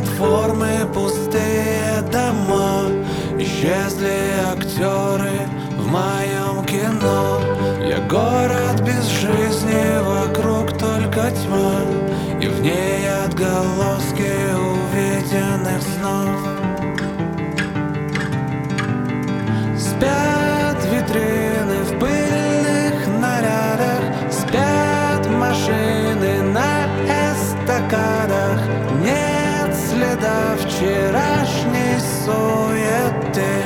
платформы, пустые дома. Исчезли актеры в моем кино. Я город без жизни, вокруг только тьма, и в ней отголоски увиденных снов. Спят витрины в пыльных нарядах, спят машины на эстакадах. Нет следа вчерашней суеты,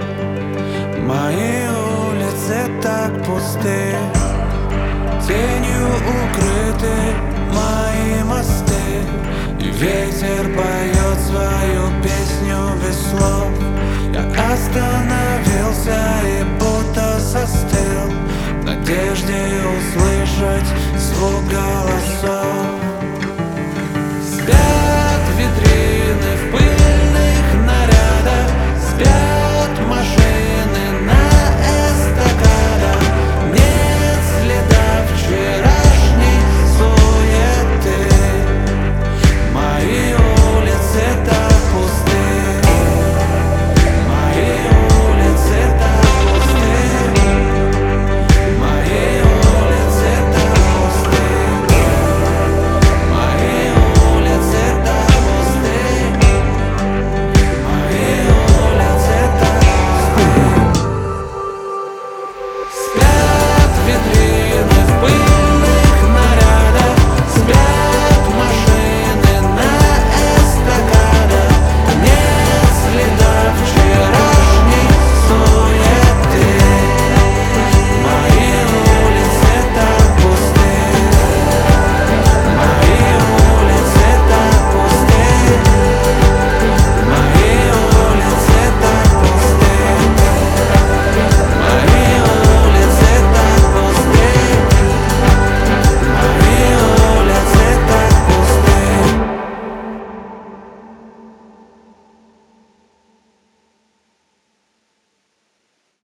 мои улицы так пусты, тенью укрыты мои мосты, и ветер поет свою песню без слов. Я остановился